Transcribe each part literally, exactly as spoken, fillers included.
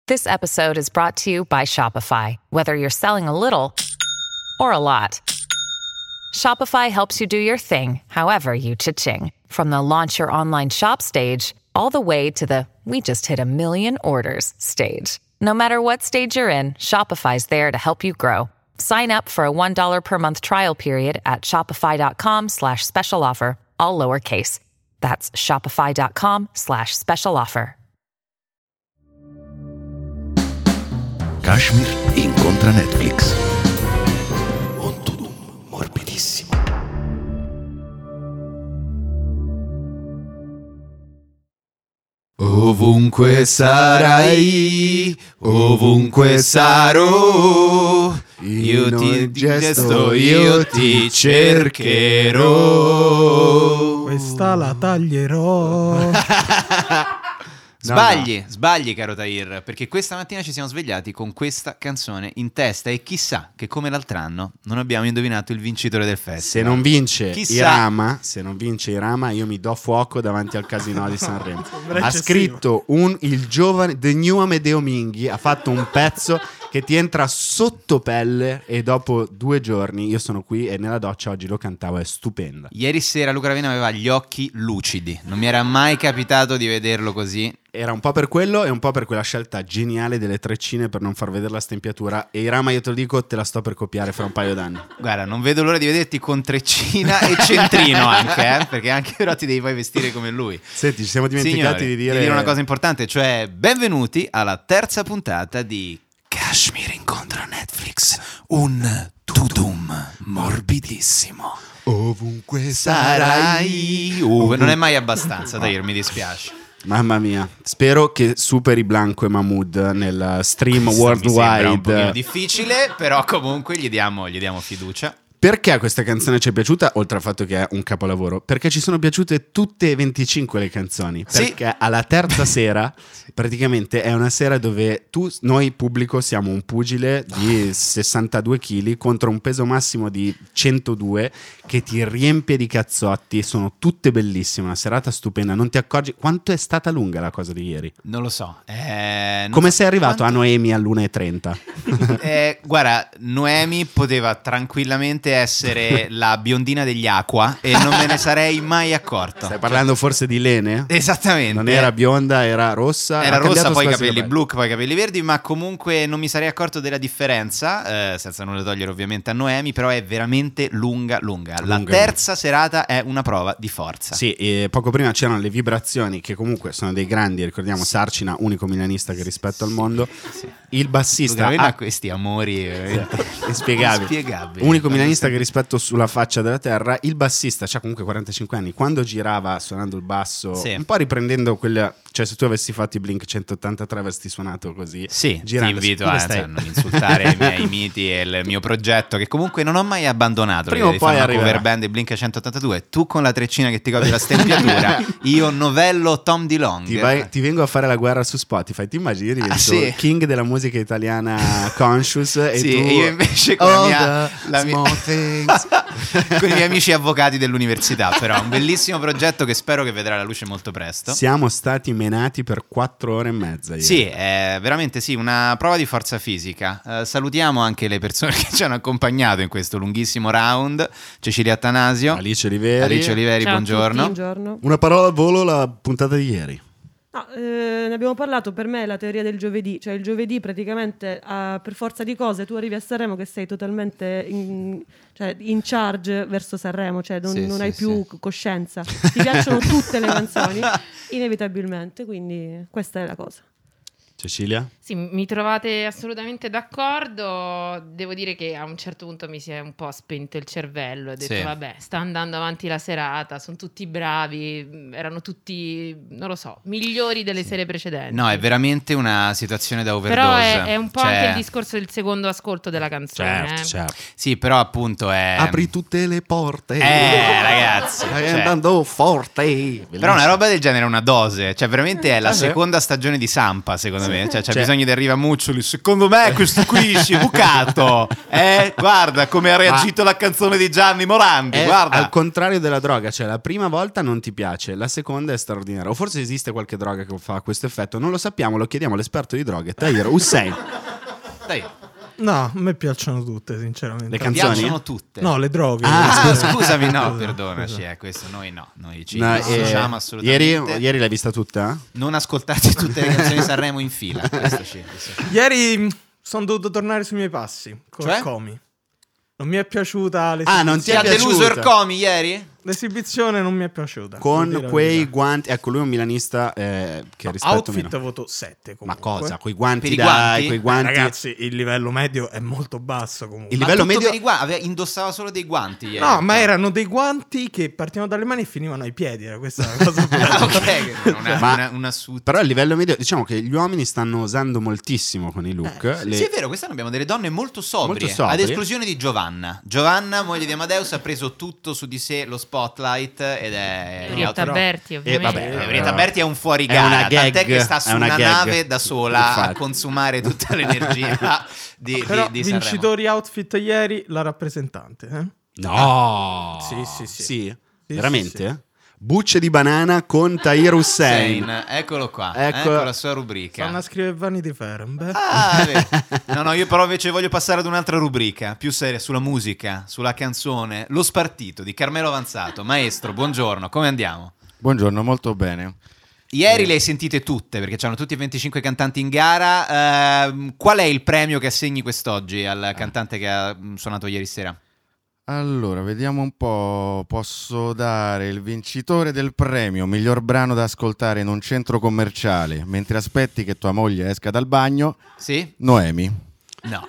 This episode is brought to you by Shopify. Whether you're selling a little or a lot, Shopify helps you do your thing, however you cha-ching. From the launch your online shop stage, all the way to the we just hit a million orders stage. No matter what stage you're in, Shopify's there to help you grow. Sign up for a one dollar per month trial period at shopify.com slash special offer, all lowercase. That's shopify.com slash special offer. Kashmir incontra Netflix. Un tudum morbidissimo. Ovunque sarai, ovunque sarò, io ti gesto, io ti cercherò. Questa la taglierò. Sbagli, no, no. sbagli caro Tahir, perché questa mattina ci siamo svegliati con questa canzone in testa e chissà che come l'altro anno non abbiamo indovinato il vincitore del festival. Se non vince chissà. Irama, se non vince Irama, io mi do fuoco davanti al casino di Sanremo. Ha scritto un, il giovane The New Amedeo Minghi, ha fatto un pezzo che ti entra sotto pelle e dopo due giorni io sono qui e nella doccia oggi lo cantavo, è stupenda. Ieri sera Luca Ravenna aveva gli occhi lucidi, non mi era mai capitato di vederlo così. Era un po' per quello e un po' per quella scelta geniale delle treccine per non far vedere la stempiatura. E Irama, io te lo dico, te la sto per copiare fra un paio d'anni. Guarda, non vedo l'ora di vederti con treccina e centrino anche, eh? Perché anche però ti devi poi vestire come lui. Senti, ci siamo dimenticati Signori, di dire... di dire una cosa importante, cioè benvenuti alla terza puntata di Kashmir incontra Netflix, un tudum morbidissimo. Ovunque sarai. Uh, non è mai abbastanza, Tahir, mi dispiace. Mamma mia, spero che superi Blanco e Mahmood nel stream Questo worldwide. Mi sembra un pochino difficile, però comunque gli diamo, gli diamo fiducia. Perché questa canzone ci è piaciuta, oltre al fatto che è un capolavoro? Perché ci sono piaciute tutte e venticinque le canzoni. Perché sì. Alla terza sera, praticamente è una sera dove tu, noi pubblico, siamo un pugile di sessantadue chili contro un peso massimo di centodue che ti riempie di cazzotti. Sono tutte bellissime, una serata stupenda. Non ti accorgi quanto è stata lunga la cosa di ieri? Non lo so. Eh, non Come so sei arrivato quanto... a Noemi all'una e trenta? eh, guarda, Noemi poteva tranquillamente essere la biondina degli Aqua e non me ne sarei mai accorto. Stai parlando forse di Lene? Esattamente. Non era bionda, era rossa. Era rossa, poi i capelli blu, poi i capelli verdi, ma comunque non mi sarei accorto della differenza, eh, senza nulla togliere ovviamente a Noemi, però è veramente lunga, lunga. La lunga, terza lunga. serata è una prova di forza. Sì, e poco prima c'erano le vibrazioni che comunque sono dei grandi, ricordiamo sì. Sarcina, unico milanista che rispetto al mondo. Sì. Il bassista ha ah, questi amori inspiegabili. inspiegabili. Unico milanista che rispetto sulla faccia della terra. Il bassista c'ha comunque quarantacinque anni. Quando girava suonando il basso, sì. un po' riprendendo quella, cioè se tu avessi fatto i Blink centottantatré avresti suonato così. Sì, girando. Ti invito a cioè, non insultare i miei miti e il mio progetto che comunque non ho mai abbandonato. Prima o poi arriverà. Cover band di Blink centottantadue. Tu con la treccina che ti copri la stempiatura, io novello Tom DeLonge. Ti, vai, ti vengo a fare la guerra su Spotify. Ti immagini ah, sì. king della musica italiana conscious e sì, tu e io invece con all la mia, la mia... things. con i miei amici avvocati dell'università. Però un bellissimo progetto che spero che vedrà la luce molto presto. Siamo stati menati per quattro ore e mezza ieri. Sì, è veramente sì, una prova di forza fisica. uh, Salutiamo anche le persone che ci hanno accompagnato in questo lunghissimo round. Cecilia Attanasio, Alice Oliveri, Alice Oliveri, buongiorno. buongiorno. Una parola al volo, la puntata di ieri. No, eh, ne abbiamo parlato, per me è la teoria del giovedì, cioè il giovedì praticamente uh, per forza di cose tu arrivi a Sanremo che sei totalmente in, cioè, in charge verso Sanremo, cioè non, sì, non sì, hai più sì. coscienza, ti piacciono tutte le canzoni inevitabilmente, quindi questa è la cosa. Cecilia? Sì, mi trovate assolutamente d'accordo. Devo dire che a un certo punto mi si è un po' spento il cervello. Ho detto, sì. vabbè, sta andando avanti la serata, sono tutti bravi, erano tutti, non lo so, migliori delle sì. serie precedenti. No, è veramente una situazione da overdose. Però è, è un po' cioè... anche il discorso del secondo ascolto della canzone. Certo, eh. certo. Sì, però appunto è... Apri tutte le porte. Eh, ragazzi. Stai cioè... andando forte. Bellissimo. Però una roba del genere è una dose. Cioè veramente è la ah, seconda stagione di Sampa, secondo sì, me, cioè c'è Cioè- bisogno di arrivare Muccioli, secondo me questo qui si è bucato, eh? Guarda come ha reagito la canzone di Gianni Morandi, È guarda. al contrario della droga, cioè la prima volta non ti piace, la seconda è straordinaria. O forse esiste qualche droga che fa questo effetto, non lo sappiamo, lo chiediamo all'esperto di droghe, Tahir Hussein. Dai, No, a me piacciono tutte, sinceramente. Le canzoni? piacciono tutte. No, le droghe. Ah, Ah, Scusa. scusami, no, Scusa. perdonaci, Scusa. eh, questo noi no, noi ci No, eh, dissociamo assolutamente. ieri, ieri l'hai vista tutta? Non ascoltate tutte le canzoni di Sanremo in fila, questo ci dissociamo. Ieri sono dovuto tornare sui miei passi con Cioè? Comi. Non mi è piaciuta l'esibizione. Ah, non ti Ti è ha deluso piaciuta? Ercomi ieri? L'esibizione non mi è piaciuta. devo Con dire la quei verità. guanti, ecco lui è un milanista eh, che rispetto Outfit meno. voto sette Ma comunque. cosa? Quei guanti, Per i dai, guanti? quei Eh, guanti. ragazzi, il livello medio è molto basso comunque. Il Ma livello tutto medio- per i guanti, aveva- indossava solo dei guanti ieri. No, ma erano dei guanti che partivano dalle mani e finivano ai piedi. Era questa la cosa bella. Ah, ok, che una, Ma- una, una suit. Però a livello medio, diciamo che gli uomini stanno osando moltissimo con i look. Eh, Le- Sì, è vero, quest'anno abbiamo delle donne molto sobrie, Molto sobrie. ad esclusione di Giovanna. Giovanna, moglie di Amadeus, ha preso tutto su di sé lo spotlight ed è... Orietta è Berti, ovviamente. vabbè, Eh, Orietta Berti è un È fuorigara, una gag, tant'è che sta su è una una, gag. nave da sola Infatti. a consumare tutta l'energia di, di, Però di Sanremo. vincitori outfit ieri, la rappresentante. Eh? No! Sì, sì, sì. Sì? Sì, Veramente? sì, Bucce di banana con Tahir Hussein. Hussein, eccolo qua, Ecco- ecco la sua rubrica. Stanno a scrivere Vanity Fair. beh. Ah, vedi. no, no, io però invece voglio passare ad un'altra rubrica, più seria, sulla musica, sulla canzone. Lo Spartito di Carmelo Avanzato. Maestro, buongiorno, come andiamo? Buongiorno, molto bene. Ieri le hai sentite tutte, perché c'erano tutti e venticinque cantanti in gara. Ehm, qual è il premio che assegni quest'oggi al cantante che ha mm, suonato ieri sera? Allora, vediamo un po'. Posso dare il vincitore del premio miglior brano da ascoltare in un centro commerciale mentre aspetti che tua moglie esca dal bagno. Sì? Noemi. No.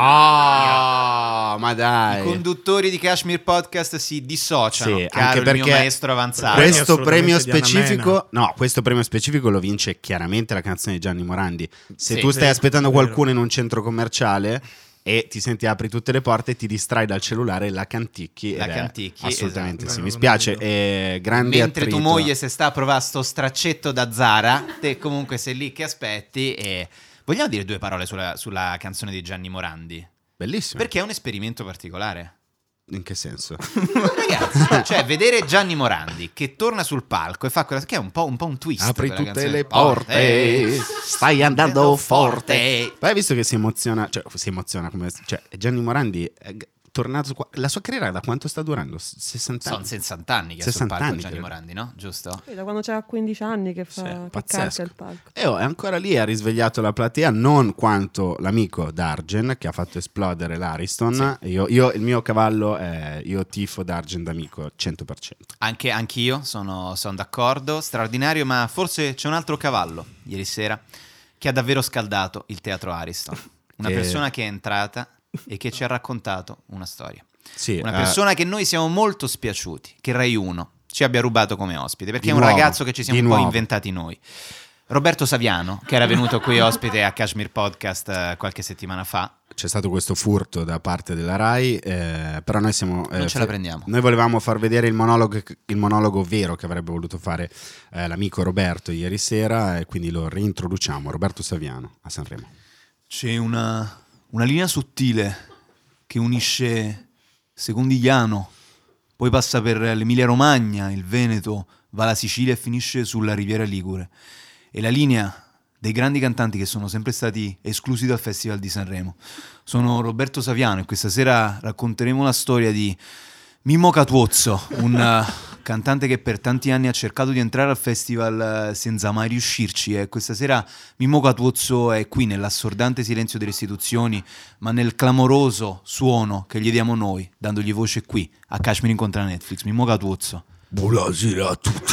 No, ma I dai. conduttori di Kashmir Podcast si dissociano, Sì, caro anche il mio perché maestro Avanzato. Premio Questo premio assolutamente di Anna specifico, no, questo premio specifico lo vince chiaramente la canzone di Gianni Morandi. Se Sì. tu stai Vero, aspettando vero. qualcuno in un centro commerciale e ti senti apri tutte le porte, ti distrai dal cellulare, la canticchi. La ed è canticchi, assolutamente esatto. sì. Mi spiace, è grande Mentre attrito. tua moglie se sta a provare sto straccetto da Zara, te comunque sei lì che aspetti e... Vogliamo dire due parole sulla, sulla canzone di Gianni Morandi? Bellissimo. Perché è un esperimento particolare. In che senso? Ragazzi, cioè vedere Gianni Morandi che torna sul palco e fa quella che è un po' un, po' un twist. Apri quella tutte canzone. le porte, stai andando forte. Poi hai visto che si emoziona, cioè si emoziona come, cioè Gianni Morandi è tornato su qua- la sua carriera da quanto sta durando? sessanta Sono anni. sessanta anni che è sul sessanta palco anni, Gianni credo. Morandi, no? Giusto? Sì, da quando c'ha quindici anni che fa Sì, che pazzesco. calca il palco. E oh, è ancora lì, ha risvegliato la platea, non quanto l'amico Dargen che ha fatto esplodere l'Ariston. Io, io- il mio cavallo è io tifo Dargen d'amico cento per cento. Anche anch'io sono, sono d'accordo, straordinario, ma forse c'è un altro cavallo ieri sera che ha davvero scaldato il teatro Ariston. Una Che- persona che è entrata e che ci ha raccontato una storia. Sì, Una eh, persona che noi siamo molto spiaciuti che Rai uno ci abbia rubato come ospite, perché Di è un nuovo, ragazzo che ci siamo di un po' nuovo. inventati noi. Roberto Saviano, che era venuto qui ospite a Kashmir Podcast eh, qualche settimana fa. c'è stato questo furto da parte della Rai, eh, però noi siamo... eh, Non ce la fe- prendiamo. Noi volevamo far vedere il monologo, il monologo vero che avrebbe voluto fare eh, l'amico Roberto ieri sera e quindi lo reintroduciamo, Roberto Saviano a Sanremo. C'è una, una linea sottile che unisce Secondigliano, poi passa per l'Emilia Romagna, il Veneto, va alla Sicilia e finisce sulla Riviera Ligure. E la linea dei grandi cantanti che sono sempre stati esclusi dal Festival di Sanremo sono Roberto Saviano, e questa sera racconteremo la storia di Mimmo Catuozzo, un uh, cantante che per tanti anni ha cercato di entrare al festival uh, senza mai riuscirci, e questa sera Mimmo Catuozzo è qui nell'assordante silenzio delle istituzioni, ma nel clamoroso suono che gli diamo noi, dandogli voce qui a Kashmir incontra Netflix. Mimmo Catuozzo. Buonasera a tutti.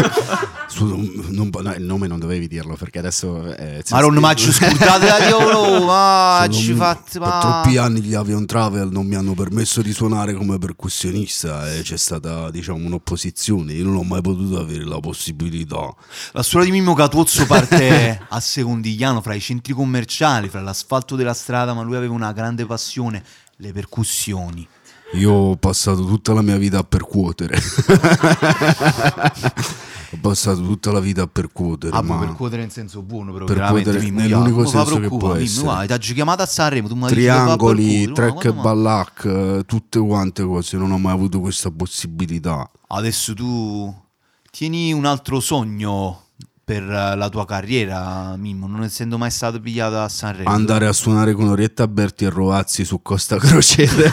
Su- non- no, il nome non dovevi dirlo perché adesso... Eh, Ma non ma ci scusate da Dio, ma ci fate... Per troppi anni gli Avion Travel non mi hanno permesso di suonare come percussionista e c'è stata, diciamo, un'opposizione. Io non ho mai potuto avere la possibilità. La storia di Mimmo Catuozzo parte a Secondigliano, fra i centri commerciali, fra l'asfalto della strada, ma lui aveva una grande passione, le percussioni. Io ho passato tutta la mia vita a percuotere. Ho passato tutta la vita a percuotere. Ah, ma percuotere in senso buono, però percuotere veramente, Mimmo, nell'unico io, senso ma che può Mimmo, essere. guarda, ti ha chiamato a Sanremo, tu mi hai detto che Triangoli, fa percuotere, track e ma- ballac, tutte quante cose. Non ho mai avuto questa possibilità. Adesso tu tieni un altro sogno per la tua carriera, Mimmo, non essendo mai stato pigliato a Sanremo. Andare a suonare con Orietta Berti e Rovazzi su Costa Crociere.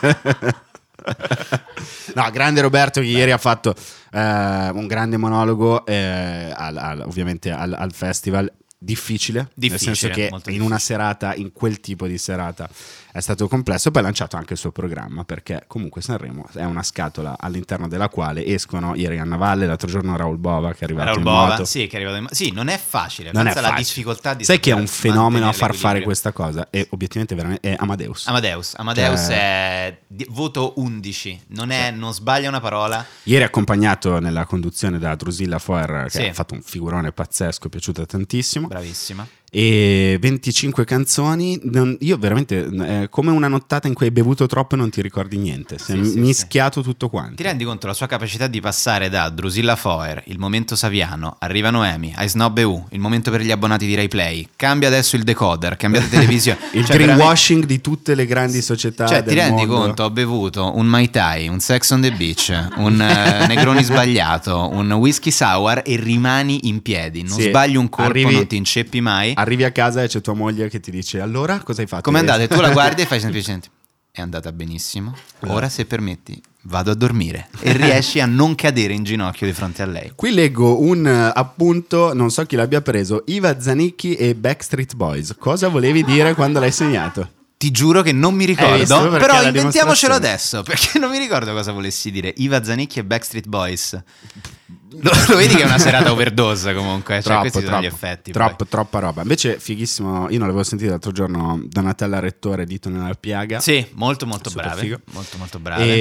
No, grande Roberto che ieri ha fatto eh, un grande monologo eh, al- al- ovviamente al, al festival. Difficile, Difficile, nel senso che molto in difficile. una serata, in quel tipo di serata è stato complesso. Poi ha lanciato anche il suo programma, perché comunque Sanremo è una scatola all'interno della quale escono ieri Anna Valle, l'altro giorno Raul Bova che è arrivato Raul in Bova, moto. sì, che è arrivato in Sì, non è facile, Non è pensa alla facile. difficoltà di Sai che è saper un fenomeno a mantenere far fare l'equilibrio. questa cosa, e obiettivamente veramente è Amadeus. Amadeus, Amadeus Cioè- è di- voto undici, non, è, non sbaglia una parola. Ieri accompagnato nella conduzione da Drusilla Foer, che Sì. ha fatto un figurone pazzesco, è piaciuta tantissimo. Bravissima. E venticinque canzoni, non- io veramente è come una nottata in cui hai bevuto troppo e non ti ricordi niente, si è Sì, sì, mischiato tutto quanto. Ti rendi conto la sua capacità di passare da Drusilla Foer, il momento Saviano, arriva Noemi, ai Snob E U, il momento per gli abbonati di Rai Play, cambia adesso il decoder, cambiate televisione. Il Cioè, veramente- greenwashing di tutte le grandi società Cioè, del ti rendi mondo. conto? Ho bevuto un Mai Tai, un Sex on the Beach, un eh, Negroni sbagliato, un whisky sour e rimani in piedi. Non Sì, sbagli un colpo, arrivi- non ti inceppi mai. Arrivi a casa e c'è tua moglie che ti dice: allora cosa hai fatto? Come ieri?" andate? Tu la guardi e fai semplicemente: è andata benissimo. Ora, se permetti, vado a dormire. E riesci a non cadere in ginocchio di fronte a lei. Qui leggo un eh, appunto, non so chi l'abbia preso, Iva Zanicchi e Backstreet Boys. Cosa volevi dire quando l'hai segnato? Ti giuro che non mi Hai ricordo, visto? Perché però la inventiamocelo dimostrazione. adesso, perché non mi ricordo cosa volessi dire. Iva Zanicchi e Backstreet Boys. Lo, lo vedi che è una serata overdose comunque, cioè, Troppo, questi sono troppo, gli effetti. troppo, poi. troppa roba. Invece fighissimo, io non l'avevo sentito l'altro giorno, Donatella Rettore, Dito nella piaga. Sì, molto molto Super brave. figo. Molto molto brave. E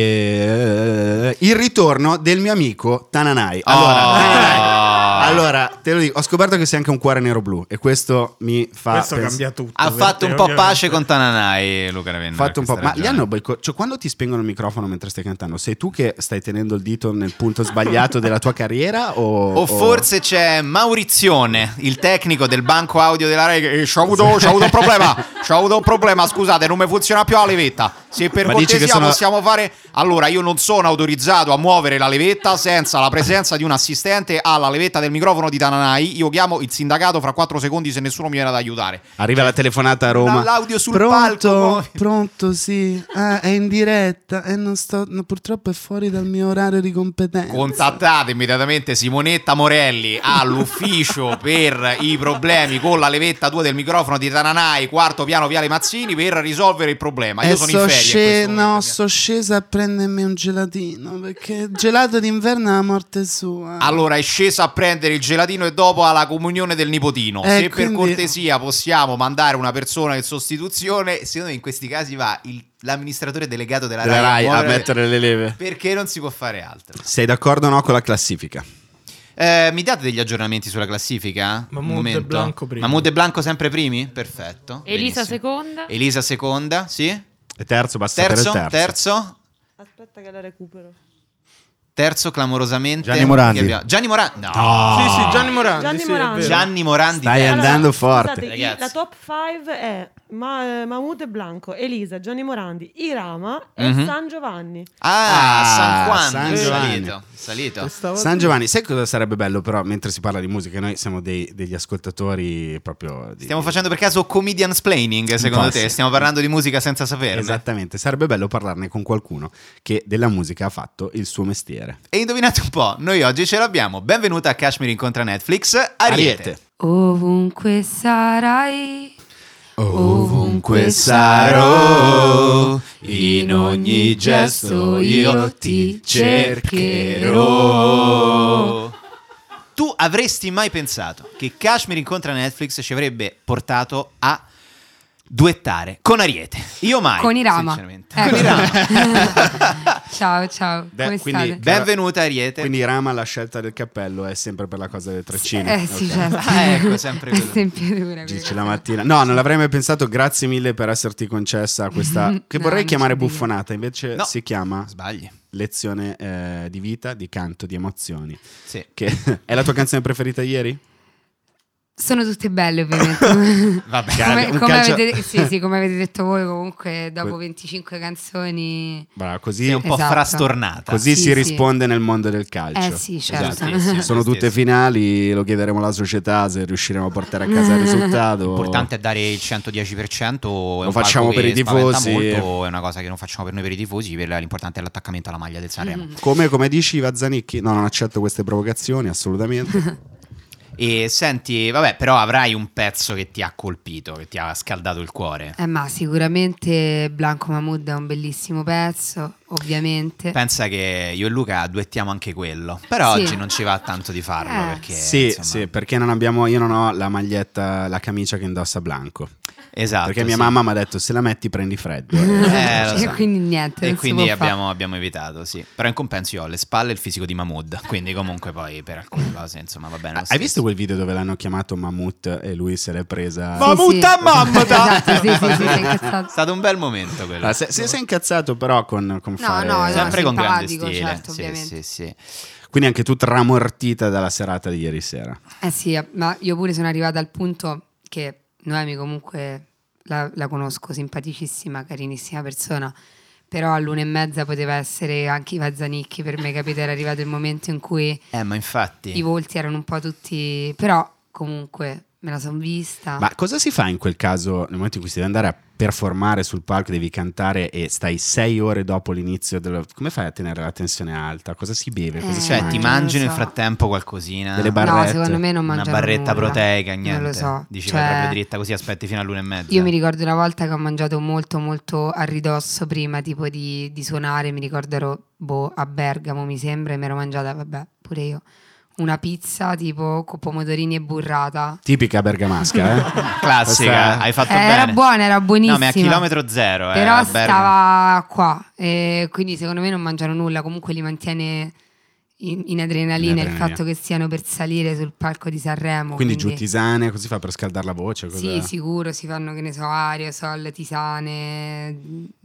eh, il ritorno del mio amico Tananai. Oh. Allora, Tananai, allora, te lo dico, ho scoperto che sei anche un cuore nero blu e questo mi fa Questo pens- cambia tutto. Ha per fatto te, un po' ovviamente. pace con Tananai, Luca Ravenna. fatto un per po', questa ma gli ragione. hanno boicott- cioè quando ti spengono il microfono mentre stai cantando, sei tu che stai tenendo il dito nel punto sbagliato della tua carriera o, O forse c'è Maurizione, il tecnico del banco audio della Rai, che c'ho avuto, c'ho avuto un problema, c'ho avuto un problema, scusate, non mi funziona più la levetta. Se per Ma dici cortesia che sono- possiamo fare... Allora, io non sono autorizzato a muovere la levetta senza la presenza di un assistente alla levetta del microfono di Tananai. Io chiamo il sindacato fra quattro secondi se nessuno mi viene ad aiutare. arriva la telefonata a Roma? L'audio sul pronto, palco. pronto, sì. Ah, è in diretta e non sto, no, purtroppo è fuori dal mio orario di competenza. Contattate immediatamente Simonetta Morelli all'ufficio per i problemi con la levetta due del microfono di Tananai, quarto piano Viale Mazzini, per risolvere il problema. Io E sono so in ferie. in sce- questo no, momento. sto scesa a prendermi un gelatino perché il gelato d'inverno è la morte sua. Allora è scesa a prendere il gelatino e dopo alla comunione del nipotino. Eh, Se quindi- per cortesia possiamo mandare una persona in sostituzione, secondo me in questi casi va il- l'amministratore delegato della, Della Rai a muovere- mettere le leve. perché non si può fare altro. Sei d'accordo o no con la classifica? Eh, mi date degli aggiornamenti sulla classifica? Mahmood Un momento. e Blanco primi. Mahmood e Blanco sempre primi? Perfetto. Elisa benissimo. seconda. Elisa seconda, sì. E terzo, basta Terzo, per il terzo. terzo, Aspetta che la recupero. terzo clamorosamente. Gianni Morandi. Chi abbiamo? Gianni Morandi. No. Sì, sì, Gianni Morandi. Gianni sì, è Morandi. vero. Gianni Morandi. Stai terzo. andando forte. Scusate, i- Ragazzi. la top cinque è Ma- eh, Mahmood e Blanco, Elisa, Gianni Morandi, Irama e Mhm. San Giovanni. Ah, Ah, San Juan. San è Giovanni. salito. Salito. Questa volta- San Giovanni, sai cosa sarebbe bello però mentre si parla di musica? Noi siamo dei- degli ascoltatori proprio... Di, Stiamo facendo per caso comedian splaining, secondo po' te? sì. Stiamo parlando di musica senza saperne. Esattamente, sarebbe bello parlarne con qualcuno che della musica ha fatto il suo mestiere. E indovinate un po', noi oggi ce l'abbiamo. Benvenuta a Kashmir incontra Netflix, Ariete. Ovunque sarai, Ovunque sarò, in ogni gesto io ti cercherò. Tu avresti mai pensato che Kashmir incontra Netflix ci avrebbe portato a duettare con Ariete. Io mai. Con Irama. Sinceramente. Ecco. Con Irama. Ciao, ciao. Beh, Come quindi- state? Benvenuta Ariete. Quindi Rama, la scelta del cappello è sempre per la cosa del treccino. Eh sì, Ok. certo. Ah, ecco, sempre È quello. sempre dura Dice quella. la mattina. No, non l'avrei mai pensato. Grazie mille per esserti concessa questa che No, vorrei non chiamare c'è di che. buffonata, invece No. si chiama Sbagli. lezione eh, di vita, di canto, di emozioni. Sì. Che è la tua canzone preferita ieri? Sono tutte belle, ovviamente. Vabbè. come, un come calcio- avete, sì, sì, come avete detto voi, comunque dopo Que- venticinque canzoni. Brava, così, È un po' Esatto. frastornata. così Sì, si sì. risponde nel mondo del calcio. Eh sì, certo. Esatto, sì, sì. Sono tutte finali, lo chiederemo alla società se riusciremo a portare a casa il risultato. L'importante è dare il centodieci per cento. È Lo un facciamo palco per che i tifosi. spaventa molto, è una cosa che non facciamo per noi per i tifosi. Per l'importante è l'attaccamento alla maglia del Sanremo. Come, come dici, Iva Zanicchi? No, non accetto queste provocazioni, assolutamente. E senti, vabbè, però avrai un pezzo che ti ha colpito, che ti ha scaldato il cuore. Eh, ma sicuramente Blanco Mahmood è un bellissimo pezzo, ovviamente. Pensa che io e Luca duettiamo anche quello. Però Sì. oggi non ci va tanto di farlo. Eh. Perché, Sì, insomma, sì, perché non abbiamo, io non ho la maglietta, la camicia che indossa Blanco. Esatto. Perché mia sì. mamma mi ha detto se la metti prendi freddo. Eh, lo E so. quindi niente, E non si quindi può fare. abbiamo, abbiamo evitato, sì. Però in compenso io ho le spalle e il fisico di Mahmood. Quindi comunque poi per alcune cose, insomma, va bene. lo Hai stesso. visto quel video dove l'hanno chiamato Mammut e lui se l'è presa? Sì, Mammuta sì. mammuta! Esatto, sì, sì, sì, si è incazzato. È stato un bel momento quello. Ah, se, se sei incazzato però con, con fare... no, no, Sempre con grande simpatico, stile. certo, sì, ovviamente. sì, sì. Quindi anche tu tramortita dalla serata di ieri sera. Eh sì, ma io pure sono arrivata al punto che Noemi comunque la, la conosco, simpaticissima, carinissima persona, però all'una e mezza poteva essere anche Iva Zanicchi, per me, capito? Era arrivato il momento in cui Eh, ma infatti... i volti erano un po' tutti, però comunque me la son vista. Ma cosa si fa in quel caso nel momento in cui si deve andare a performare sul palco, devi cantare e stai sei ore dopo l'inizio dello... Come fai a tenere la tensione alta? Cosa si beve? Cosa Eh, si Cioè, mangia? ti non mangi lo nel so. frattempo qualcosina? Delle No, barrette? secondo me non Una mangiano barretta nulla. proteica, niente. Non lo so. Dici Cioè, vai proprio dritta così, aspetti fino all'una e mezza. io mi ricordo una volta che ho mangiato molto molto a ridosso prima tipo di, di suonare, mi ricordo ero boh, a Bergamo mi sembra e mi ero mangiata, vabbè, pure io, una pizza tipo con pomodorini e burrata. Tipica bergamasca, eh? Classica, Questa- hai fatto Eh, bene. era buona, era buonissima. No, ma è a chilometro zero. eh, Però a Bergamo. stava qua, e quindi secondo me non mangiano nulla, comunque li mantiene in, in adrenalina In il adrenalina. fatto che stiano per salire sul palco di Sanremo. Quindi giù tisane, così fa per scaldare la voce? Cosa... Sì, sicuro, si fanno, che ne so, aerosol, tisane,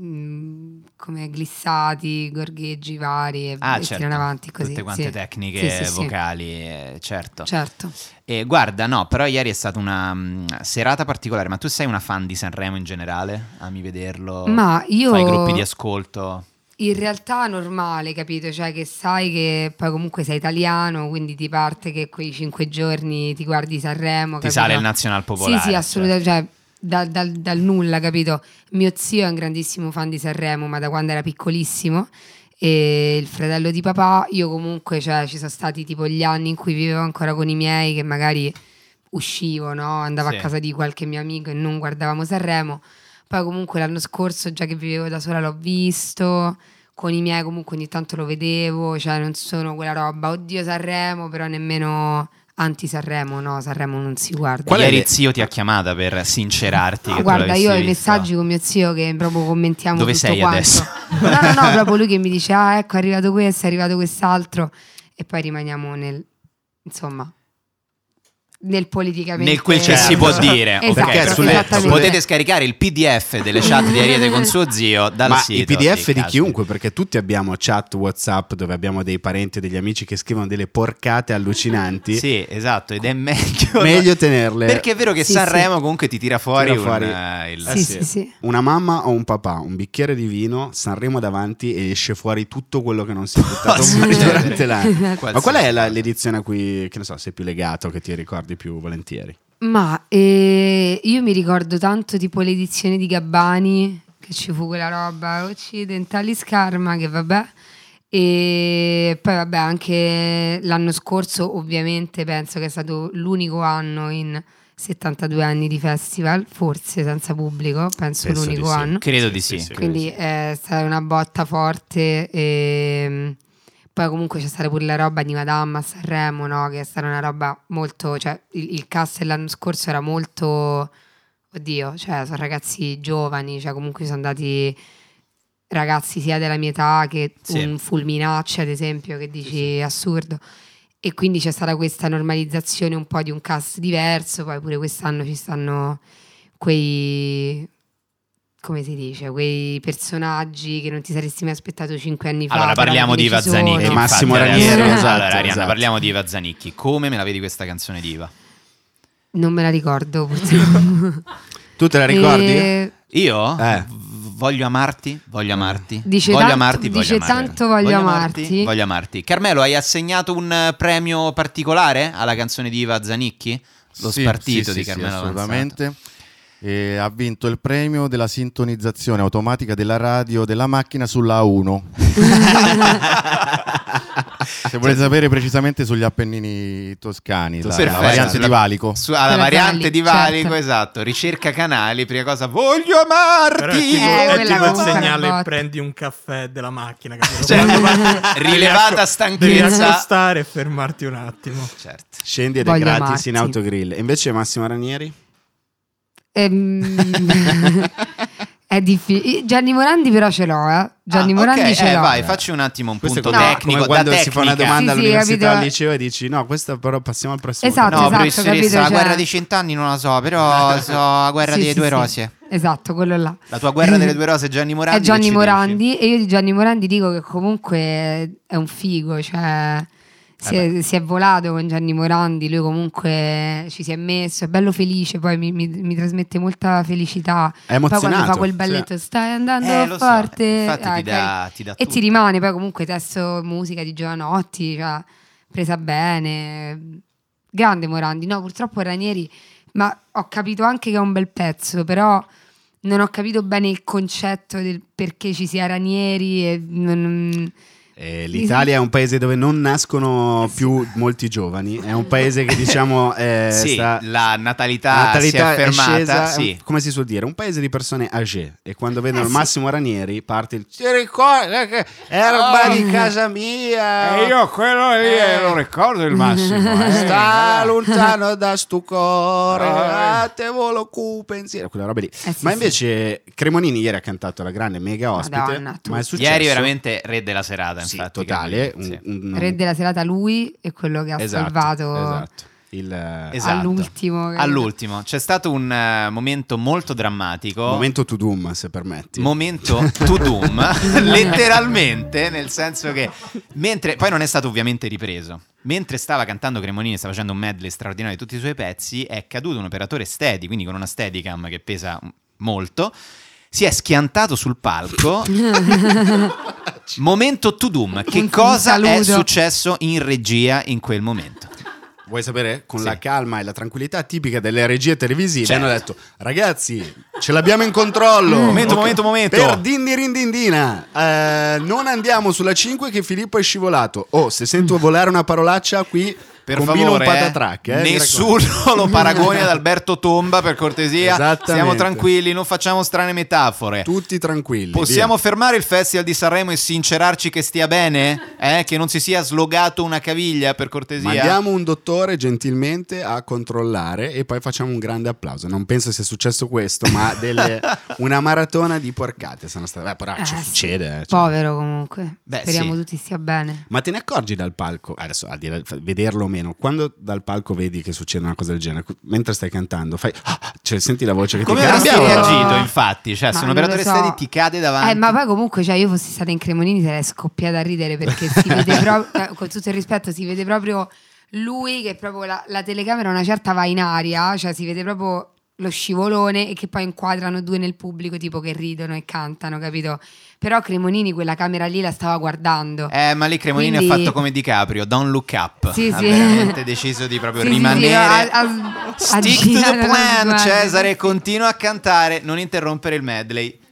mm, come glissati, gorgheggi vari e, Ah, e certo. tirano avanti così. Tutte quante sì. tecniche Sì, sì, sì. vocali, eh, certo. Certo. E guarda, no, però ieri è stata una mm, serata particolare. Ma tu sei una fan di Sanremo in generale? Ami vederlo? Ma io- Fai gruppi di ascolto? In realtà normale, capito? Cioè che sai che poi comunque sei italiano, quindi ti parte che quei cinque giorni ti guardi Sanremo. Ti capito? sale il Nazional Popolare. Sì, sì, assolutamente. Cioè, dal, dal- dal nulla, capito? Mio zio è un grandissimo fan di Sanremo, ma da quando era piccolissimo. E il fratello di papà, io comunque, cioè, ci sono stati tipo gli anni in cui vivevo ancora con i miei, che magari uscivo, no? Andavo Sì. a casa di qualche mio amico e non guardavamo Sanremo. Poi comunque l'anno scorso, già che vivevo da sola, l'ho visto. Con i miei comunque ogni tanto lo vedevo, cioè non sono quella roba, oddio Sanremo, però nemmeno anti-Sanremo, no, Sanremo non si guarda. Qual Qual è Ieri le- zio ti ha chiamata per sincerarti No, che tu guarda, l'avessi io ho i visto. messaggi con mio zio che proprio commentiamo Dove tutto sei quanto. adesso? No, no, no, proprio lui che mi dice, ah ecco è arrivato questo, è arrivato quest'altro, e poi rimaniamo nel, insomma, nel politicamente... Nel quel che si può dire, Esatto, ok? Perché sulle- esattamente. Potete scaricare il P D F delle chat di Ariete con suo zio dal Ma sito. i P D F di Caspita. chiunque, perché tutti abbiamo chat WhatsApp dove abbiamo dei parenti o degli amici che scrivono delle porcate allucinanti. Sì, esatto, ed è meglio Meglio tenerle. Perché è vero che Sì, Sanremo sì. comunque ti tira fuori, Tira fuori- un, eh, il... Sì, sì, sì. Una mamma o un papà, un bicchiere di vino, Sanremo davanti e esce fuori tutto quello che non si è buttato Sì, fuori certo. durante l'anno. Ma Qualsiasi qual è la- cosa. l'edizione a cui, che ne so, sei più legato, che ti ricordi più volentieri? Ma eh, io mi ricordo tanto tipo l'edizione di Gabbani, che ci fu quella roba occidentali scarma, che vabbè, e poi vabbè anche l'anno scorso ovviamente penso che è stato l'unico anno in settantadue anni di festival, forse senza pubblico, penso, Penso l'unico di sì. anno. Credo di sì. Quindi è stata una botta forte e poi comunque c'è stata pure la roba di Madame a Sanremo, no? Che è stata una roba molto, cioè il, il cast dell'anno scorso era molto oddio, cioè sono ragazzi giovani, cioè comunque sono andati ragazzi sia della mia età che Sì. un Fulminacci ad esempio, che dici assurdo. E quindi c'è stata questa normalizzazione un po' di un cast diverso. Poi pure quest'anno ci stanno quei, come si dice, quei personaggi che non ti saresti mai aspettato cinque anni fa. Allora però parliamo alla di fine Iva ci sono. Zanicchi. E Massimo infatti, Ranieri, adesso- esatto, allora, Arianna, esatto. parliamo di Iva Zanicchi. Come me la vedi questa canzone di Iva? Non me la ricordo purtroppo. Tu te la ricordi? E- Io? Eh. V- Voglio amarti, voglio amarti. Dice voglio tanto- amarti, voglio dice amarti. tanto voglio amarti. Voglio amarti. Carmelo, hai assegnato un eh, premio particolare alla canzone di Iva Zanicchi? Lo Sì, spartito sì, di sì, Carmelo sì, Avanzato. assolutamente. E ha vinto il premio della sintonizzazione automatica della radio della macchina sulla A uno. Se volete sapere precisamente sugli Appennini toscani, la, la Perfetto. variante Sulla- di Valico. Su, alla Quella variante Vali- di Valico, certo. esatto. Ricerca canali, prima cosa, voglio Però è amarti. tipo, Eh, è quella tipo il comunque segnale una botta. prendi un caffè della macchina, capito? Cioè, Quando vai- rilevata devi stanchezza. accostare e fermarti un attimo. Certo. Scendi ed è Voglio gratis amarti. in autogrill. E invece Massimo Ranieri? Ehm, è difficile. Gianni Morandi però ce l'ho, eh. Gianni Ah, Morandi ok, ce eh, l'ho. vai, facci un attimo un Questo punto è come, tecnico. come quando da si fa una tecnica. domanda Sì, sì, all'università capito. al liceo e dici no, questa però passiamo al prossimo. Esatto, No, esatto, professoressa, capito, la cioè- guerra dei cent'anni non la so, però so la guerra Sì, delle sì, due sì. rose. Esatto, quello là. La tua guerra delle due rose è Gianni Morandi. È Gianni che ci Morandi e io di Gianni Morandi dico che comunque è un figo, cioè si è, si è volato con Gianni Morandi, lui comunque ci si è messo, è bello felice, poi mi, mi- mi trasmette molta felicità. È Poi quando emozionato, fa quel sì. balletto stai andando Eh, lo so, forte, infatti ah, ti ok. dà- ti dà e tutto. ti rimane poi comunque testo musica di Giovanotti, cioè, presa bene, grande Morandi. No, purtroppo Ranieri, ma ho capito anche che è un bel pezzo, però non ho capito bene il concetto del perché ci sia Ranieri e non... Eh, L'Italia è un paese dove non nascono più molti giovani, è un paese che diciamo eh, Sì, sta- la natalità, la natalità si è fermata. scesa, è un- sì. come si suol dire, un paese di persone âgée, e quando vedono Eh, il sì. Massimo Ranieri parte il "Ti ricordi che è roba di casa mia, quello lì Eh. lo ricordo il Massimo. sta lontano da sto cuore, Ah, a te volo cu pensiero", quella roba lì. Eh, sì, Ma sì. invece Cremonini ieri ha cantato la grande mega ospite, Madonna, tu. ma è successo Ieri veramente re della serata, sì, infatti. totale, Sì. un- un- Re della serata lui e quello che ha esatto, salvato esatto. Il eh, Esatto. all'ultimo, capito? All'ultimo. C'è stato un eh, momento molto drammatico. momento to doom, se permetti. Momento to doom, letteralmente, nel senso che mentre poi non è stato ovviamente ripreso. Mentre stava cantando Cremonini, stava facendo un medley straordinario di tutti i suoi pezzi, è caduto un operatore steady, quindi con una Steadicam che pesa molto, si è schiantato sul palco. Momento to doom. Che Un- un cosa è saluto. successo in regia in quel momento? Vuoi sapere? Con Sì. la calma e la tranquillità tipica delle regie televisive Certo. hanno detto: ragazzi, ce l'abbiamo in controllo. Momento, Ok. momento, momento. Per dindirindindina, eh, non andiamo sulla cinque che Filippo è scivolato. Oh, se sento volare una parolaccia qui, Per combino favore, un eh, patatrack. Eh, mi nessuno lo paragoni ad Alberto Tomba, per cortesia. Esattamente. Stiamo tranquilli, non facciamo strane metafore. Tutti tranquilli. Possiamo via. fermare il Festival di Sanremo e sincerarci che stia bene? Eh? Che non si sia slogato una caviglia, per cortesia? Mandiamo un dottore gentilmente a controllare e poi facciamo un grande applauso. Non penso sia successo questo, ma delle- una maratona di porcate sono state. Beh, poraccio, Eh, sì. succede. eh, cioè. Povero comunque. Beh, Speriamo sì. tutti stia bene. Ma te ne accorgi dal palco, adesso a dire, vederlo o meno, quando dal palco vedi che succede una cosa del genere, mentre stai cantando, fai, ah, cioè senti la voce che Come ti avresti cambia? reagito, infatti? Cioè, Ma se un non operatore lo so. steady ti cade davanti. Eh, ma poi comunque, cioè, io fossi stata in Cremonini sarei scoppiata a ridere perché si vede proprio, eh, con tutto il rispetto, si vede proprio lui che proprio la, la telecamera una certa va in aria, cioè si vede proprio lo scivolone e che poi inquadrano due nel pubblico tipo che ridono e cantano, capito? Però Cremonini quella camera lì la stava guardando. Eh, ma lì Cremonini Quindi- ha fatto come DiCaprio, Don't Look Up. Sì, ha sì. veramente deciso di proprio Sì, sì, sì, rimanere. a- a- a Stick to girare the lo plan, sguardo. Cesare, continua a cantare, non interrompere il medley.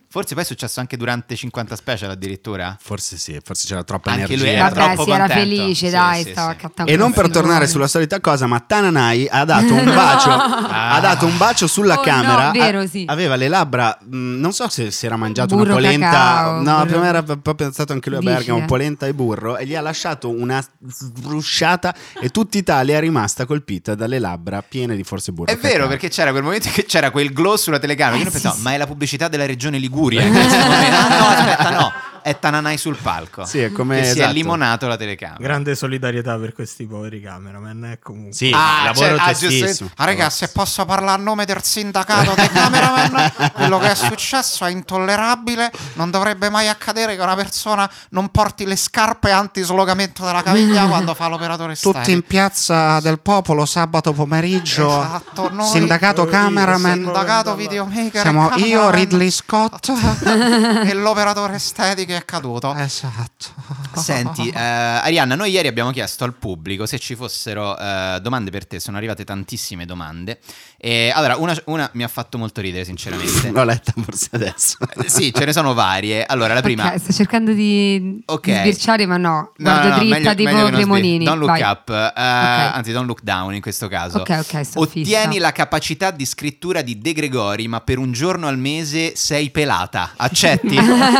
Forse poi è successo anche durante cinquanta Special addirittura. Forse sì, forse c'era troppa Anche energia. lui era Vabbè, troppo si era contento. felice, Sì, dai, sì, stava sì. accattando E non un per tornare filone. sulla solita cosa, ma Tananai ha dato un bacio, ha dato un bacio sulla Oh, camera. no, vero, a- sì. Aveva le labbra, mh, non so se si era mangiato Burro, una polenta. cacao, no, burro. prima era proprio stato anche lui a Dici, Bergamo, eh? polenta e burro, e gli ha lasciato una sbrusciata e tutta Italia è rimasta colpita dalle labbra piene di forse burro. È vero, cacao. perché c'era quel momento che c'era quel glow sulla telecamera. Eh, Io non sì, pensavo, sì. ma è la pubblicità della regione Liguria in questo momento. Ah, no, aspetta, no. È Tananai sul palco. Sì, è come- che si è esatto. limonato la telecamera. Grande solidarietà per questi poveri cameraman. È comunque. Sì, Ah, lavoro cioè, ah, testissimo. giusto. Ah, ragazzi, se posso parlare a nome del sindacato dei cameraman, quello che è successo è intollerabile. Non dovrebbe mai accadere che una persona non porti le scarpe anti-slogamento della caviglia quando fa l'operatore estetico. Tutti in piazza del popolo sabato pomeriggio. Esatto, noi- Sindacato Eh, cameraman. Sindacato videomaker. Siamo e io, cameraman. Ridley Scott. E l'operatore estetico è caduto. Esatto. Senti, eh, Arianna, noi ieri abbiamo chiesto al pubblico se ci fossero eh, domande per te. Sono arrivate tantissime domande. E allora, una, una mi ha fatto molto ridere, sinceramente. L'ho letta forse adesso. Eh, Sì, ce ne sono varie. Allora, la prima. Ok, sto cercando di, Ok. di sbirciare, ma no, No, guardo no, no, dritta meglio- tipo meglio che non Cremonini. sbirri. Don't look Vai. up, eh, anzi, don't look down in questo caso. Ok, ok, sto Ottieni fissa. la capacità di scrittura di De Gregori, ma per un giorno al mese sei pelata. Accetti?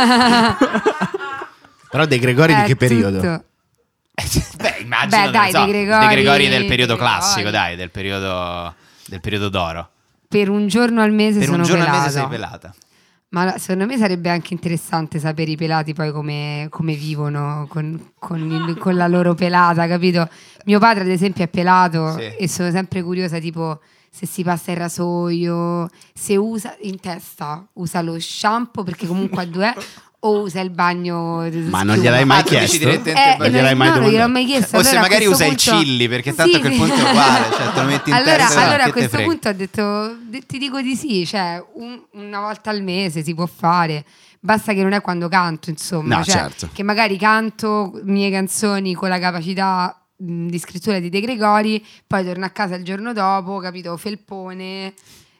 Però De Gregori di È che periodo? tutto. Beh, immagino. Beh, dai, non so, De Gregori- De Gregori del periodo De Gregori. classico, dai, del periodo, del periodo d'oro. Per un giorno al mese Per sono un giorno pelata. al mese sei pelata. Ma la- secondo me sarebbe anche interessante sapere i pelati poi come, come vivono con, con il- con la loro pelata, capito? Mio padre ad esempio è pelato Sì. e sono sempre curiosa tipo se si passa il rasoio, se usa in testa, usa lo shampoo perché comunque ha due o usa il bagno. Ma non gliel'ai mai Ah, tu dici chiesto? direttamente- Eh, Non gliel'hai mai no, non gliel'ho domandato? mai chiesto. O se allora a magari questo usa il punto- chilli, perché tanto Sì, a quel sì. punto è uguale, cioè te lo metti in allora, testa, allora che a te questo frega. punto ho detto de- ti dico di sì, cioè un- una volta al mese si può fare, basta che non è quando canto, insomma, No, cioè, certo. che magari canto mie canzoni con la capacità mh, di scrittura di De Gregori, poi torno a casa il giorno dopo, capito, felpone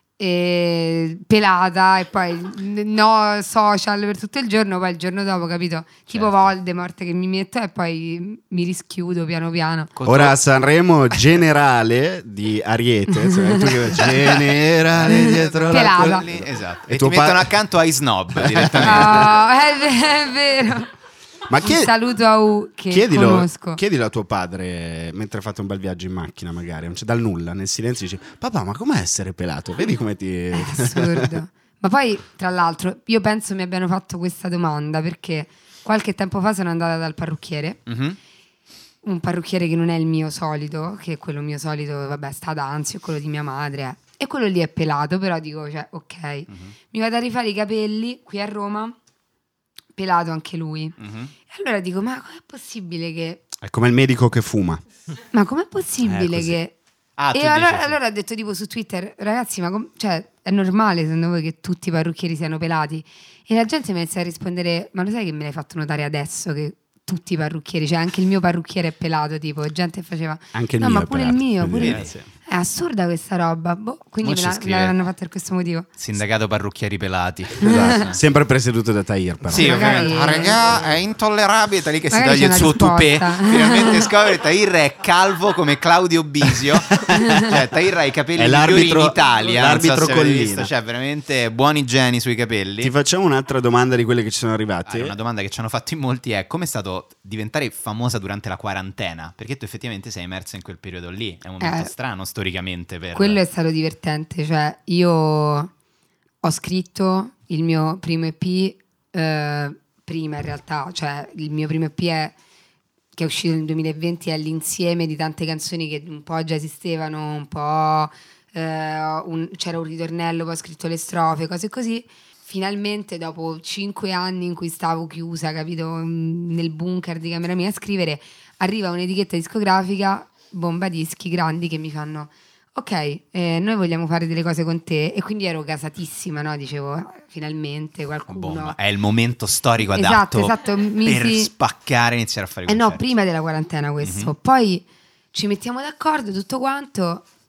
e pelata e poi n- no social per tutto il giorno, poi il giorno dopo, capito, tipo Certo. Voldemort che mi metto e poi mi rischiudo piano piano. Ora a Sanremo generale di Ariete, cioè, tu che- generale dietro la Pelata. Lì, esatto. E E, tuo ti pa- mettono accanto ai snob direttamente. Oh, è, ve- è vero. Ma Un chied- saluto a U che chiedilo, conosco. chiedilo a tuo padre mentre fate un bel viaggio in macchina, magari, cioè, dal nulla, nel silenzio, dici: papà, ma com'è essere pelato? Vedi come ti. È assurdo. Ma poi, tra l'altro, io penso mi abbiano fatto questa domanda perché qualche tempo fa sono andata dal parrucchiere. Mhm. Un parrucchiere che non è il mio solito, che quello mio solito, vabbè, sta ad Anzio, quello di mia madre. eh. E quello lì è pelato, però dico, cioè, ok. Mi vado a rifare i capelli qui a Roma, pelato anche lui. Mhm. E allora dico, ma com'è possibile che... È come il medico che fuma. Ma com'è possibile Eh, così. che... Ah, tu e dici allora, sì. allora ho detto tipo su Twitter, ragazzi, ma com- cioè, è normale secondo voi che tutti i parrucchieri siano pelati? E la gente mi inizia a rispondere, ma lo sai che me l'hai fatto notare adesso che tutti i parrucchieri, cioè anche il mio parrucchiere è pelato, tipo, gente faceva, Anche il no, mio ma è pure il pelato, mio, quindi, pure eh, il- sì. È assurda questa roba, boh, quindi Mo me ci la, scrive. l'hanno fatta per questo motivo. Sindacato parrucchieri pelati. Esatto. Sempre presieduto da Tahir, però. Sì, Magari- ovviamente. Ah, regà, è intollerabile. Da lì che si Magari toglie c'è il suo una tupè. risposta. Finalmente scopre che Tahir è calvo come Claudio Bisio. Cioè, Tahir ha i capelli È migliori in l'arbitro- Italia. l'arbitro non so se avete Collina. visto. Cioè, veramente buoni geni sui capelli. Ti facciamo un'altra domanda di quelle che ci sono Ah, arrivate. una domanda che ci hanno fatto in molti è: come è stato diventare famosa durante la quarantena? Perché tu effettivamente sei immersa in quel periodo lì. È un momento Eh, strano storicamente per... Quello è stato divertente, cioè io ho scritto il mio primo E P eh, prima in realtà, cioè il mio primo E P è, che è uscito nel duemilaventi, è l'insieme di tante canzoni che un po' già esistevano, un po' eh, un- c'era un ritornello, poi ho scritto le strofe, cose così. Finalmente dopo cinque anni in cui stavo chiusa, capito, mm, nel bunker di camera mia a scrivere, arriva un'etichetta discografica, Bomba Dischi grandi, che mi fanno ok, eh, noi vogliamo fare delle cose con te, e quindi ero gasatissima, no? Dicevo, ah, finalmente qualcuno... Bomba. È il momento storico Esatto, adatto esatto, mi per si- spaccare e iniziare a fare Eh no, concerti. prima della quarantena questo. Mhm. Poi ci mettiamo d'accordo, tutto quanto.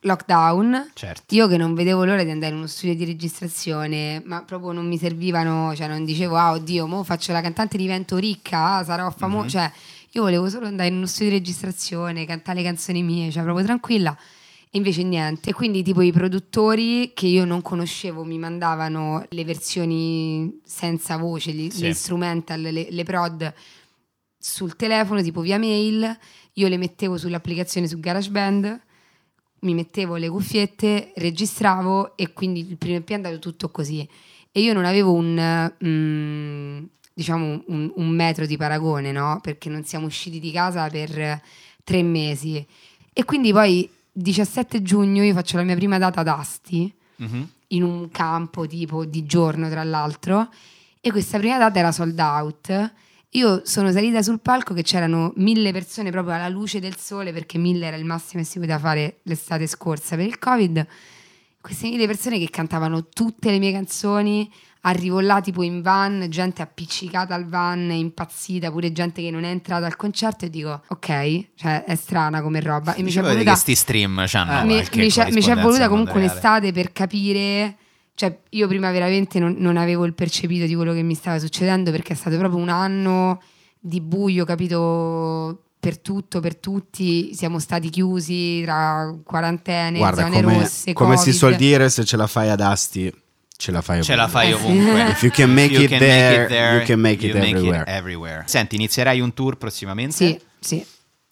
lockdown, Certo. io che non vedevo l'ora di andare in uno studio di registrazione, ma proprio non mi servivano, cioè non dicevo ah oddio, mo faccio la cantante, divento ricca, ah, sarò famosa, Mhm. cioè io volevo solo andare in uno studio di registrazione, cantare le canzoni mie, cioè proprio tranquilla. E invece niente, quindi tipo i produttori che io non conoscevo mi mandavano le versioni senza voce, gli, Sì. le instrumental, le, le prod sul telefono, tipo via mail, io le mettevo sull'applicazione su GarageBand, mi mettevo le cuffiette, registravo e quindi il primo E P è andato tutto così. E io non avevo un, mm, diciamo, un, un metro di paragone, no? Perché non siamo usciti di casa per tre mesi. E quindi poi diciassette giugno io faccio la mia prima data ad Asti, Mhm. in un campo tipo di giorno tra l'altro, e questa prima data era sold out. Io sono salita sul palco che c'erano mille persone proprio alla luce del sole, perché mille era il massimo che si poteva fare l'estate scorsa per il Covid. Queste mille persone che cantavano tutte le mie canzoni, arrivo là tipo in van, gente appiccicata al van, impazzita, pure gente che non è entrata al concerto, e dico ok, cioè è strana come roba. E mi c'è Dicevo voluta che sti stream c'hanno mi, qualche mi c'è, mi c'è corrispondenza voluta al comunque mondo reale. un'estate per capire, cioè io prima veramente non, non avevo il percepito di quello che mi stava succedendo, perché è stato proprio un anno di buio, capito, per tutto, per tutti, siamo stati chiusi tra quarantene, Guarda, zone come, rosse, come si Covid. suol dire, se ce la fai ad Asti, ce la fai Ce la fai Eh sì. ovunque. If you can make You it can there, make it there, you can make it you everywhere. everywhere. Senti, inizierai un tour prossimamente? Sì, sì.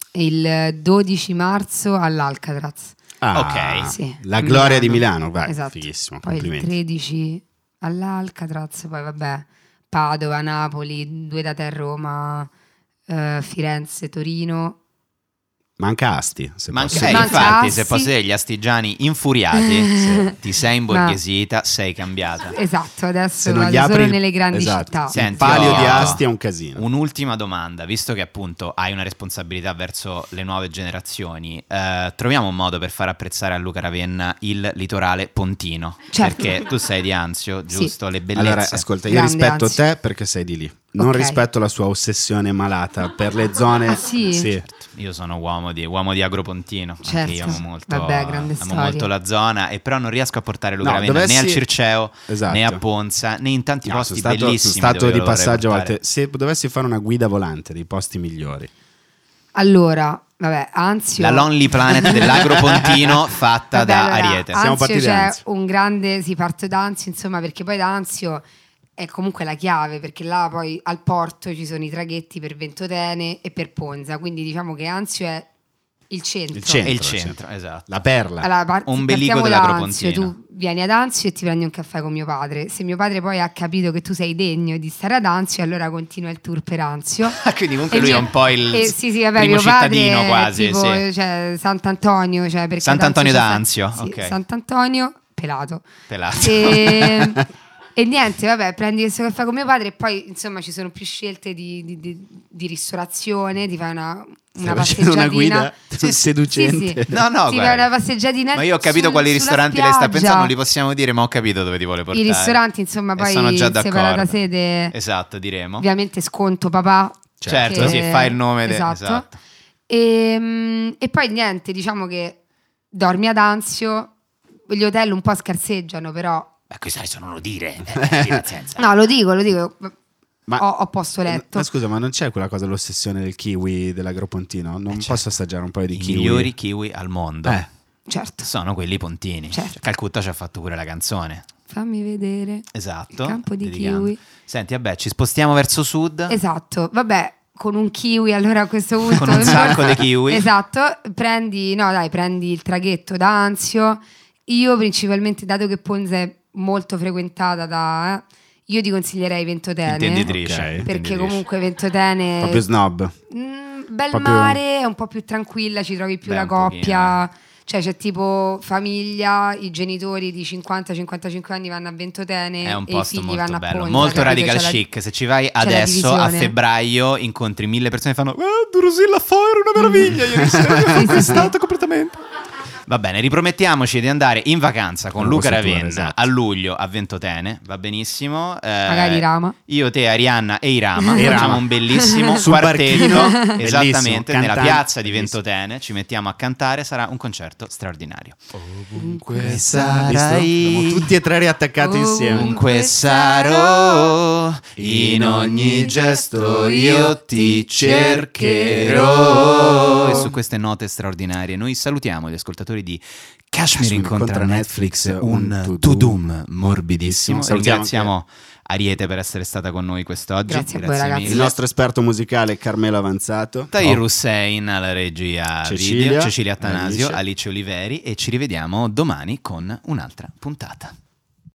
Il dodici marzo all'Alcatraz. Ah, Ok. Sì, la a gloria di Milano. Milano, vai, Esatto. fighissimo, Poi il complimenti. tredici all'Alcatraz, poi vabbè, Padova, Napoli, due date a Roma, eh, Firenze, Torino. Manca Asti, se Manca, posso eh, dire. Manca infatti, Asti. se posso dire, gli astigiani infuriati, Sì. ti sei imborghesita, sei cambiata. Esatto, adesso Se non vado gli apri solo il- nelle grandi esatto. città. Sì. Senti, Il palio ho di Asti è un casino. Un'ultima domanda, visto che appunto hai una responsabilità verso le nuove generazioni, eh, troviamo un modo per far apprezzare a Luca Ravenna il litorale pontino. Certo. Perché tu sei di Anzio, Sì. giusto? Le bellezze. Allora, ascolta, io Grande rispetto Anzio. te perché sei di lì. Non Ok. rispetto la sua ossessione malata per le zone. Ah, sì? Io sono uomo di, uomo di Agropontino, anche Certo. io amo molto, Vabbè, grande amo storia. molto la zona, e però non riesco a portare Luca No, Ravenna dovessi- né al Circeo, Esatto. né a Ponza, né in tanti No, posti sono stato, bellissimi. sono stato dove di lo vorrei passaggio a portare. volte. Se dovessi fare una guida volante dei posti migliori, Allora, vabbè, Anzio. La Lonely Planet dell'Agropontino fatta Vabbè, da allora, Ariete. Siamo Anzio partiti da c'è Anzio. un grande, si parte da Anzio, insomma, perché poi da Anzio è comunque la chiave, perché là poi al porto ci sono i traghetti per Ventotene e per Ponza, quindi diciamo che Anzio è il centro. il centro, È il sì. centro, esatto. la perla. Allora, par- Ombelico partiamo da dell'Agropontino. Anzio, tu vieni ad Anzio e ti prendi un caffè con mio padre. Se mio padre poi ha capito che tu sei degno di stare ad Anzio, allora continua il tour per Anzio. Quindi comunque E lui è mio- un po' il eh, sì, sì, vabbè, primo mio padre cittadino è quasi. tipo, sì. cioè, Sant'Antonio, cioè, perché Sant'Antonio ad c'è d'Anzio, San- sì, ok. Sant'Antonio pelato. Pelato. E, e niente, vabbè, prendi questo caffè con mio padre e poi insomma ci sono più scelte di, di- di- di ristorazione, ti fai una, una Stai facendo una passeggiatina. guida seducente. No, no, ti guarda. fai una passeggiatina. Ma io ho capito sul- quali sulla ristoranti lei sta spiaggia. pensando, non li possiamo dire, ma ho capito dove ti vuole portare. I ristoranti, insomma, E poi sono già separata d'accordo. sede. Esatto, diremo. Ovviamente sconto papà. Certo, che- sì, fai il nome. de- esatto. esatto. E, mm, e poi niente, diciamo che dormi ad Anzio, gli hotel un po' scarseggiano, però Ma questo adesso non lo dire. eh, nel senso. no, lo dico, lo dico. Ma- ho, ho posto letto. Ma scusa, ma non c'è quella cosa, l'ossessione del kiwi dell'Agropontino? Non posso assaggiare un paio di I kiwi? migliori kiwi al mondo Eh. Certo, sono quelli pontini. Certo. Cioè, Calcutta ci ha fatto pure la canzone. fammi vedere. Esatto. Il campo di dedicando. kiwi. Senti, vabbè, ci spostiamo verso sud. Esatto, vabbè, con un kiwi allora a questo punto. Con un sacco di kiwi. Esatto, prendi, no dai, prendi il traghetto da Anzio. Io principalmente, dato che Ponza è molto frequentata da... eh, io ti consiglierei Ventotene. Intenditrice. Ok. Perché intenditrice. comunque Ventotene... Proprio snob. Mm, bel Proprio- mare, è un po' più tranquilla, ci trovi più Beh, la un coppia. Cioè c'è tipo famiglia, i genitori di cinquanta cinquantacinque anni vanno a Ventotene È un e i posto figli molto vanno a bello, Ponza, molto capito? radical C'è la- chic. Se ci vai c'è la adesso a divisione. febbraio, incontri mille persone che fanno: "Ah, Drusilla Foer, una meraviglia! Ieri sera Sì, ho sì, conquistato sì. completamente." Va bene, ripromettiamoci di andare in vacanza con Con Luca Rosa Tour, Ravenna esatto. a luglio a Ventotene, va benissimo. Eh, Magari Irama. Io, te, Arianna e Irama Irama. facciamo un bellissimo Sul quartetto, barchino. esattamente, Bellissimo, nella cantante. piazza di Ventotene, ci mettiamo a cantare, sarà un concerto straordinario. Ovunque sarai, Siamo tutti e tre riattaccati insieme. Ovunque sarò, in ogni gesto io ti cercherò. E su queste note straordinarie noi salutiamo gli ascoltatori di Kashmir incontra Netflix, un to-doom morbidissimo. Salutiamo Ringraziamo Ariete per essere stata con noi quest'oggi. Grazie a voi, ragazzi. mille. Il nostro esperto musicale Carmelo Avanzato. Tahir Hussein alla regia Cecilia. video, Cecilia Attanasio, Alice. Alice Oliveri, e ci rivediamo domani con un'altra puntata.